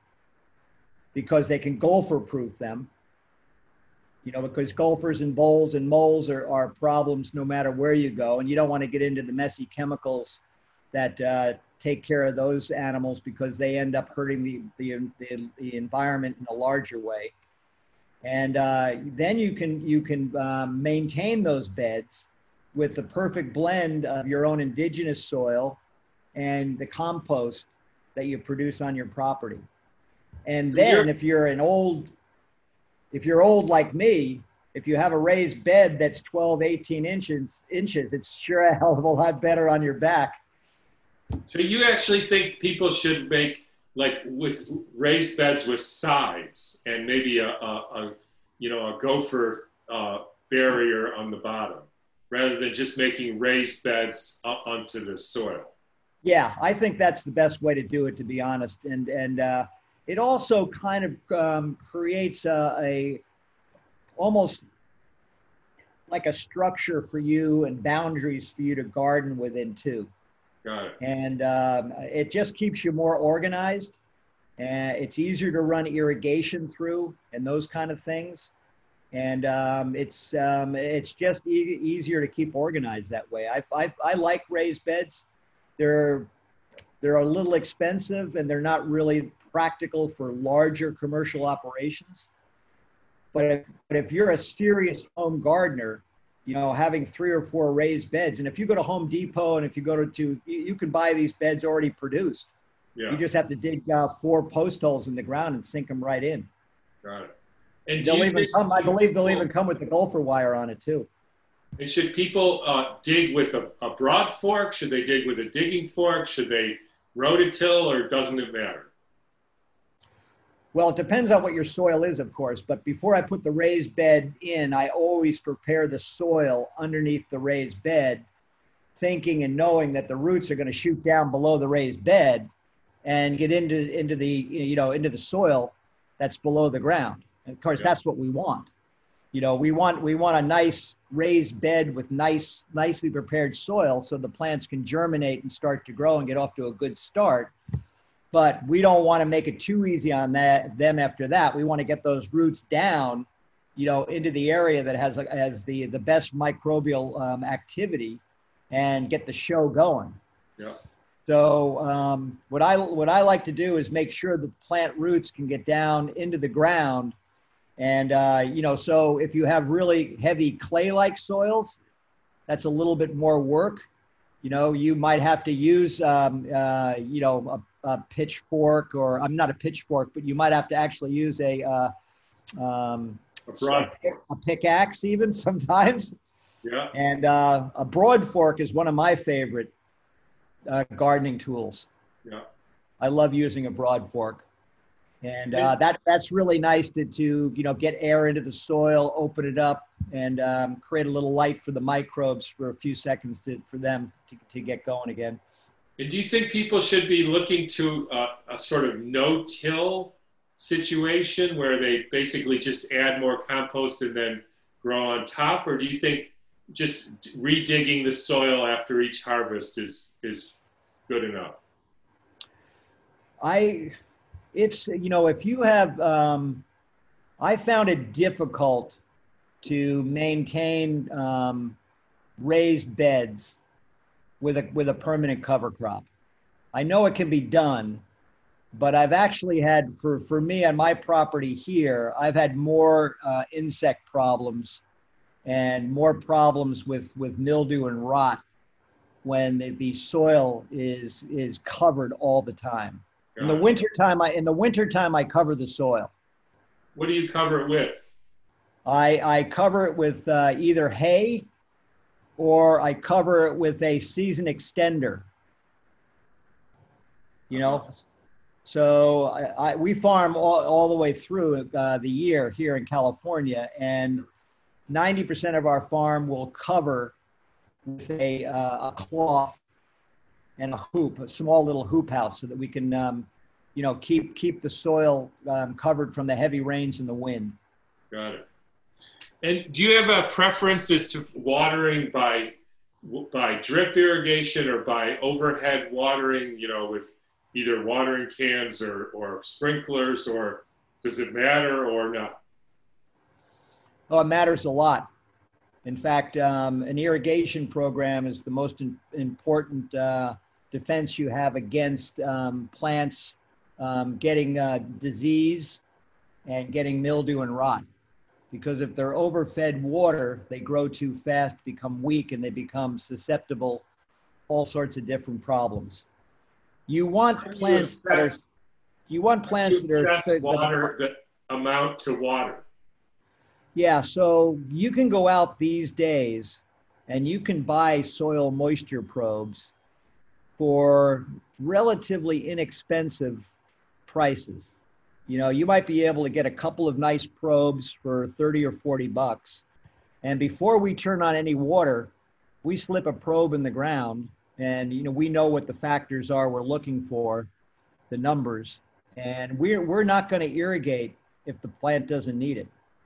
because they can gopher proof them. You know, because gophers and voles and moles are, are problems no matter where you go. And you don't want to get into the messy chemicals that uh, take care of those animals, because they end up hurting the, the, the, the environment in a larger way. And uh, then you can, you can um, maintain those beds with the perfect blend of your own indigenous soil and the compost that you produce on your property. And So then you're- if you're an old, if you're old like me, if you have a raised bed that's twelve, eighteen inches, inches, it's sure a hell of a lot better on your back. So you actually think people should make, like, with raised beds with sides and maybe a, a, a you know, a gopher uh, barrier on the bottom, rather than just making raised beds up onto the soil? Yeah, I think that's the best way to do it, to be honest. And and uh, it also kind of um, creates a, a almost like a structure for you and boundaries for you to garden within too. Got it. And um, it just keeps you more organized. And it's easier to run irrigation through and those kind of things. And um, it's um, it's just e- easier to keep organized that way. I, I I like raised beds. They're they're a little expensive and they're not really practical for larger commercial operations. But if, but if you're a serious home gardener, you know, having three or four raised beds, and if you go to Home Depot and if you go to, to you, you can buy these beds already produced. Yeah. You just have to dig uh, four post holes in the ground and sink them right in. Got it. And do They'll you even think come, I believe they'll people- even come with the gopher wire on it too. And should people uh, dig with a, a broad fork? Should they dig with a digging fork? Should they rototill, or doesn't it matter? Well, it depends on what your soil is, of course, but before I put the raised bed in, I always prepare the soil underneath the raised bed, thinking and knowing that the roots are going to shoot down below the raised bed and get into, into the, you know, into the soil that's below the ground. And of course, Yeah. that's what we want. You know, we want, we want a nice raised bed with nice, nicely prepared soil so the plants can germinate and start to grow and get off to a good start. But we don't want to make it too easy on that them after that. We want to get those roots down, you know, into the area that has has the the best microbial um, activity, and get the show going. Yeah. So um, what I what I like to do is make sure that the plant roots can get down into the ground, and uh, you know, so if you have really heavy clay-like soils, that's a little bit more work. You know, you might have to use, um, uh, you know, a, a pitchfork, or I'm not a pitchfork, but you might have to actually use a, uh, um, A broad a pickaxe even sometimes. Yeah. And uh, a broad fork is one of my favorite uh, gardening tools. Yeah. I love using a broad fork. And uh, that that's really nice to, to, you know, get air into the soil, open it up, and um, create a little light for the microbes for a few seconds to, for them to, to get going again. And do you think people should be looking to uh, a sort of no-till situation where they basically just add more compost and then grow on top? Or do you think just redigging the soil after each harvest is is good enough? I, it's, you know, if you have, um, I found it difficult to maintain um, raised beds with a, with a permanent cover crop. I know it can be done, but I've actually had, for, for me on my property here, I've had more uh, insect problems and more problems with, with mildew and rot when the, the soil is, is covered all the time. In the winter time, I, in the winter time, I cover the soil. What do you cover it with? I, I cover it with uh, either hay or I cover it with a season extender. You know, so I, I, we farm all, all the way through uh, the year here in California, and ninety percent of our farm will cover with a, uh, a cloth and a hoop, a small little hoop house, so that we can, um, you know, keep keep the soil um, covered from the heavy rains and the wind. Got it. And do you have a preference as to watering by by drip irrigation or by overhead watering? You know, with either watering cans or or sprinklers, or does it matter or not? Oh, it matters a lot. In fact, um, an irrigation program is the most in, important uh, defense you have against um, plants um, getting uh, disease and getting mildew and rot. Because if they're overfed water, they grow too fast, become weak, and they become susceptible to all sorts of different problems. You want plants that are, you want plants that are water, the amount to water. Yeah, so you can go out these days and you can buy soil moisture probes for relatively inexpensive prices. You know, you might be able to get a couple of nice probes for thirty or forty bucks. And before we turn on any water, we slip a probe in the ground, and, you know, we know what the factors are we're looking for, the numbers, and we're, we're not going to irrigate if the plant doesn't need it.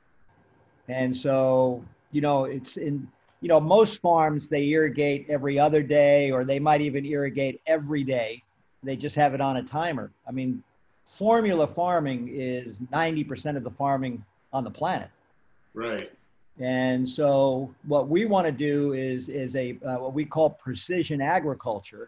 And so, you know, it's in, you know, most farms, they irrigate every other day, or they might even irrigate every day. They just have it on a timer. I mean, formula farming is ninety percent of the farming on the planet. Right. And so what we want to do is, is a, uh, what we call precision agriculture.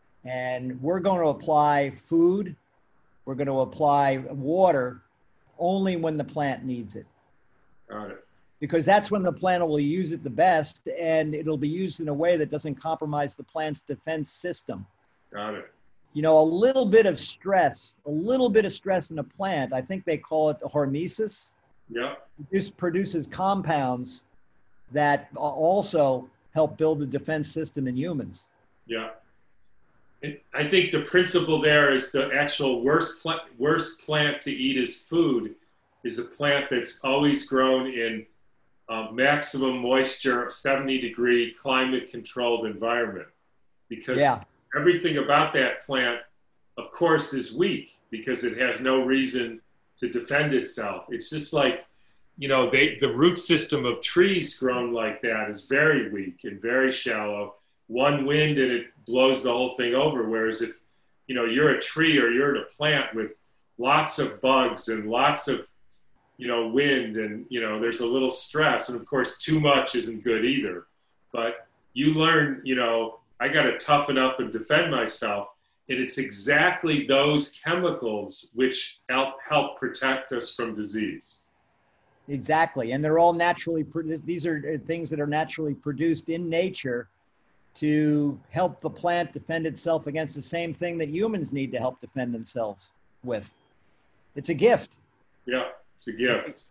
And we're going to apply food, we're going to apply water only when the plant needs it. Got it. Because that's when the plant will use it the best, and it'll be used in a way that doesn't compromise the plant's defense system. Got it. You know, a little bit of stress, a little bit of stress in a plant, I think they call it hormesis. Yeah. This produces compounds that also help build the defense system in humans. Yeah. And I think the principle there is the actual worst, plant, worst plant to eat as food is a plant that's always grown in uh, maximum moisture, seventy degree climate controlled environment. Because yeah. everything about that plant, of course, is weak because it has no reason to defend itself. It's just like, you know, they, the root system of trees grown like that is very weak and very shallow. One wind and it blows the whole thing over. Whereas if, you know, you're a tree or you're in a plant with lots of bugs and lots of, you know, wind and, you know, there's a little stress. And of course, too much isn't good either. But you learn, you know, I got to toughen up and defend myself. And it's exactly those chemicals which help, help protect us from disease. Exactly. And they're all naturally, these are things that are naturally produced in nature to help the plant defend itself against the same thing that humans need to help defend themselves with. It's a gift. Yeah, it's a gift.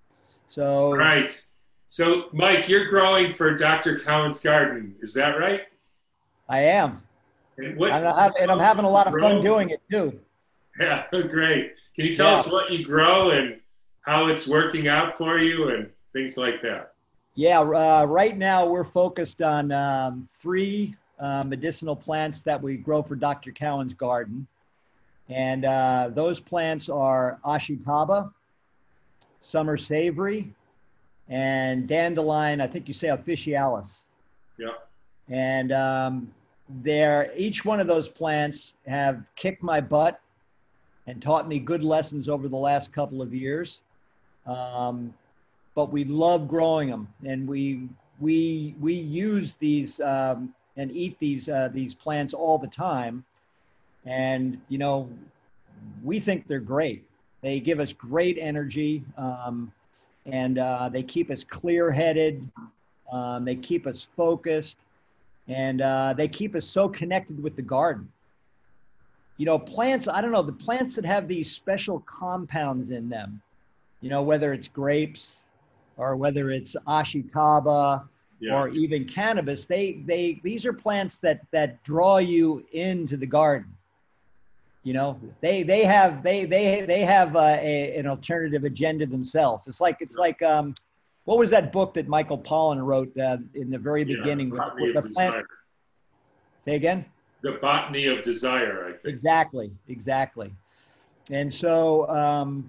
So, right. So, Mike, you're growing for Doctor Cowan's garden. Is that right? I am. And, what, and, I, and I'm having a lot of fun doing it too. Yeah, great. Can you tell yeah. us what you grow and how it's working out for you and things like that? Yeah, uh, right now we're focused on um, three uh, medicinal plants that we grow for Doctor Cowan's garden. And uh, those plants are Ashitaba, Summer Savory, and dandelion, I think you say officinalis. Yeah. And um, they're, each one of those plants have kicked my butt and taught me good lessons over the last couple of years. Um, but we love growing them, and we we we use these um, and eat these uh, these plants all the time. And you know, we think they're great. They give us great energy, um, and uh, they keep us clear-headed. Um, they keep us focused, and uh, they keep us so connected with the garden. You know, plants, I don't know, the plants that have these special compounds in them, you know, whether it's grapes or whether it's ashitaba, Yeah. or even cannabis, they, they, these are plants that, that draw you into the garden. You know, they, they have, they, they, they have uh, a, an alternative agenda themselves. It's like, it's like, um, what was that book that Michael Pollan wrote uh, in the very Yeah, beginning? With, Botany with of the plant? Desire. Say again? The Botany of Desire, I think. Exactly, exactly. And so, um,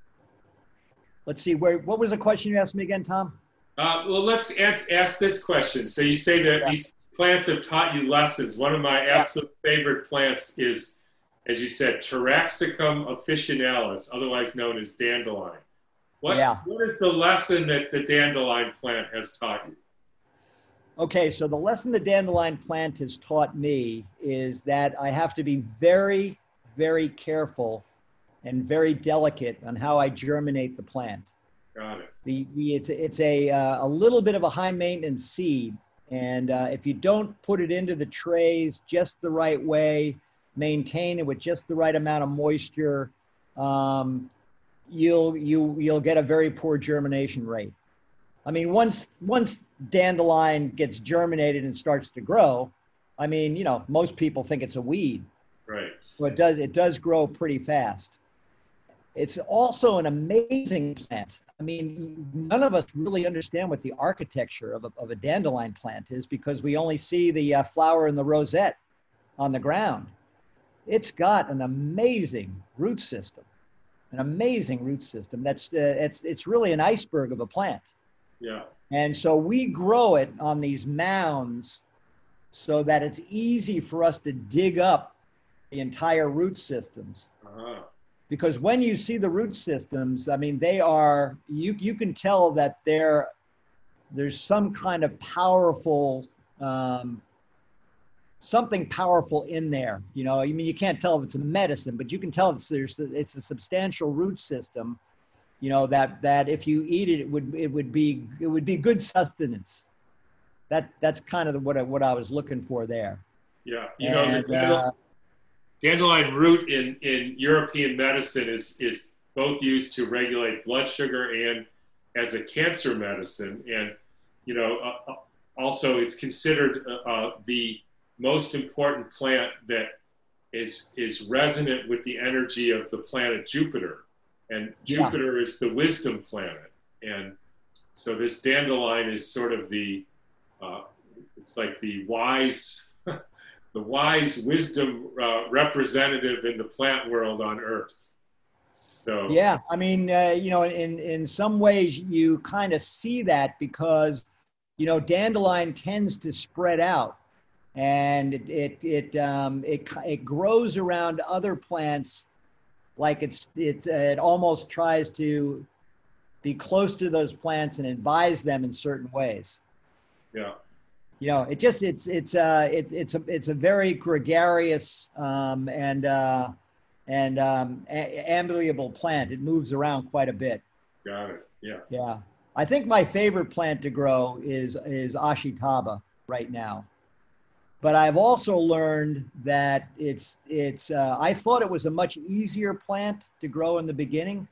let's see, where, what was the question you asked me again, Tom? Uh, well, let's ask, ask this question. So you say that Yeah. these plants have taught you lessons. One of my Yeah. absolute favorite plants is, as you said, Taraxacum officinalis, otherwise known as dandelion. What, Yeah. what is the lesson that the dandelion plant has taught you? Okay, so the lesson the dandelion plant has taught me is that I have to be very, very careful and very delicate on how I germinate the plant. Got it. The, the it's it's a uh, a little bit of a high maintenance seed, and uh, if you don't put it into the trays just the right way, maintain it with just the right amount of moisture, um, you'll you you'll get a very poor germination rate. I mean, once once dandelion gets germinated and starts to grow, I mean, you know, most people think it's a weed. Right. So it does it does grow pretty fast. It's also an amazing plant. I mean, none of us really understand what the architecture of a, of a dandelion plant is because we only see the uh, flower and the rosette on the ground. It's got an amazing root system, an amazing root system. That's uh, it's it's really an iceberg of a plant. Yeah. And so we grow it on these mounds so that it's easy for us to dig up the entire root systems. Uh-huh. Because when you see the root systems, I mean, they are, you, you can tell that they're, there's some kind of powerful, um, something powerful in there. You know, I mean, you can't tell if it's a medicine, but you can tell it's, there's, it's a substantial root system, you know, that, that if you eat it, it would, it would be, it would be good sustenance. That, that's kind of what I, what I was looking for there. Yeah. You know, And, the dandelion, uh, dandelion root in, in European medicine is, is both used to regulate blood sugar and as a cancer medicine. And, you know, uh, also it's considered uh, uh, the most important plant that is, is resonant with the energy of the planet Jupiter. And Jupiter yeah. is the wisdom planet. And so this dandelion is sort of the, uh, it's like the wise, the wise wisdom uh, representative in the plant world on Earth. So yeah, I mean, uh, you know, in in some ways you kind of see that because, you know, dandelion tends to spread out, and it it it um, it, it grows around other plants, like it's it uh, it almost tries to be close to those plants and advise them in certain ways. Yeah. You know, it just it's it's uh it, it's a it's a very gregarious um, and uh, and um, a- amiable plant. It moves around quite a bit. Got it. Yeah. Yeah, I think my favorite plant to grow is is ashitaba right now. But I've also learned that it's it's. Uh, I thought it was a much easier plant to grow in the beginning,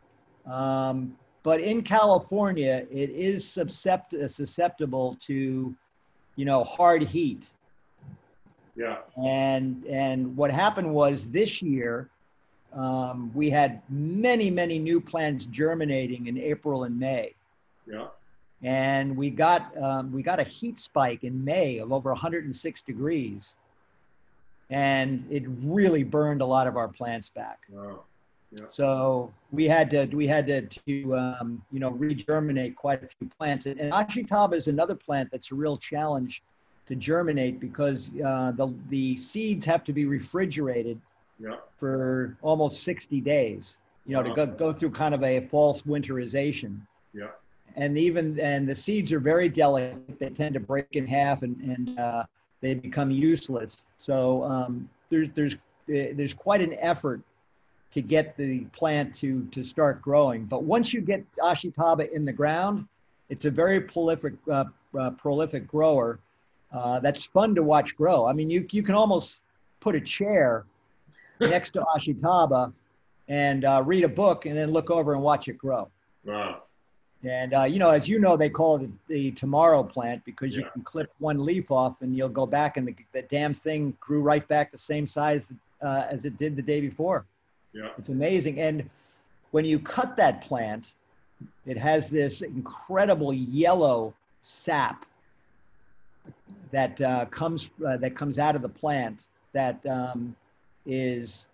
um, but in California, it is suscept- susceptible to, you know, hard heat. Yeah. And and what happened was this year, um, we had many, many new plants germinating in April and May. Yeah. And we got um, we got a heat spike in May of over one hundred six degrees. And it really burned a lot of our plants back. Wow. Yeah. So we had to we had to, to um, you know, regerminate quite a few plants. And, and Ashitaba is another plant that's a real challenge to germinate because uh, the the seeds have to be refrigerated Yeah. for almost sixty days. You know, Wow. to go go through kind of a false winterization. Yeah. And even and the seeds are very delicate. They tend to break in half and and uh, they become useless. So um, there's there's there's quite an effort to get the plant to to start growing. But once you get Ashitaba in the ground, it's a very prolific uh, uh, prolific grower. Uh, that's fun to watch grow. I mean, you you can almost put a chair next to Ashitaba and uh, read a book and then look over and watch it grow. Wow. And, uh, you know, as you know, they call it the tomorrow plant because you Yeah. can clip one leaf off and you'll go back and the, the damn thing grew right back the same size uh, as it did the day before. Yeah. It's amazing. And when you cut that plant, it has this incredible yellow sap that uh, comes uh, that comes out of the plant that um, is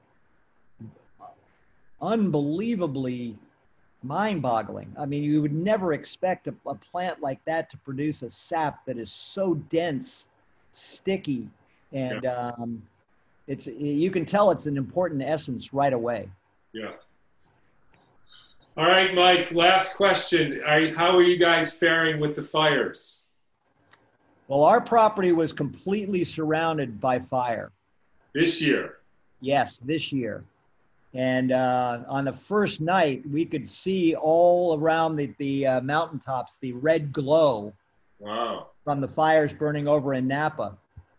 unbelievably mind-boggling. I mean, you would never expect a, a plant like that to produce a sap that is so dense, sticky, and Yeah. um, it's you can tell it's an important essence right away. Yeah. All right, Mike, last question. Are, how are you guys faring with the fires? Well, our property was completely surrounded by fire. This year? Yes, this year. And uh, on the first night, we could see all around the, the uh, mountaintops the red glow Wow. from the fires burning over in Napa.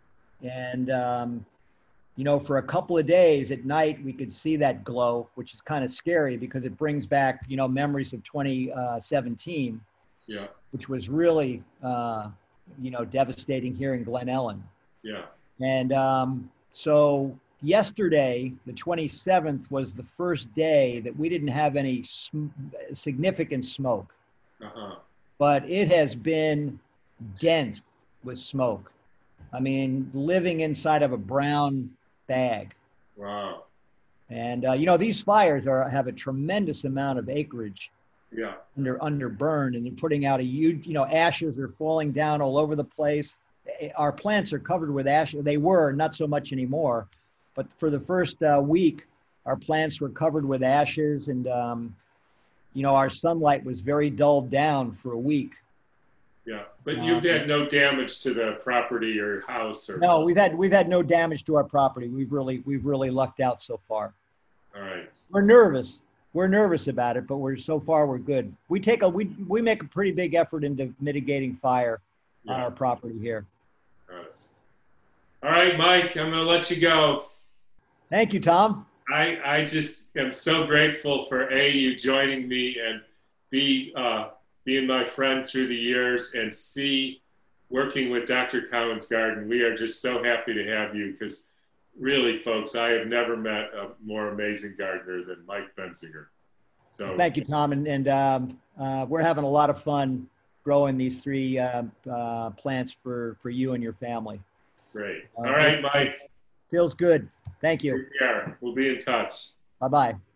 And, um, you know, for a couple of days at night, we could see that glow, which is kind of scary because it brings back, you know, memories of twenty seventeen, Yeah. which was really, uh, you know, devastating here in Glen Ellen. Yeah. And um, so yesterday, the twenty-seventh, was the first day that we didn't have any sm- significant smoke, Uh-huh. but it has been dense with smoke. I mean, living inside of a brown bag. Wow. And, uh, you know, these fires are have a tremendous amount of acreage Yeah. under under burn, and they're putting out a huge, you know, ashes are falling down all over the place. Our plants are covered with ashes. They were, not so much anymore. But for the first uh, week, our plants were covered with ashes, and um, you know, our sunlight was very dulled down for a week. Yeah. But you've had no damage to the property or house or? No, we've had we've had no damage to our property. We've really we've really lucked out so far. All right. We're nervous. We're nervous about it, but we're so far we're good. We take a we we make a pretty big effort into mitigating fire Yeah. on our property here. All right. All right, Mike, I'm going to let you go. Thank you, Tom. I, I just am so grateful for A, you joining me, and B, uh, being my friend through the years, and C, working with Doctor Cowan's Garden. We are just so happy to have you because really, folks, I have never met a more amazing gardener than Mike Benzinger. So Thank you, Tom. And, and um, uh, we're having a lot of fun growing these three uh, uh, plants for, for you and your family. Great. Uh, All right, Mike. Feels good. Thank you. Take care. We'll be in touch. Bye-bye.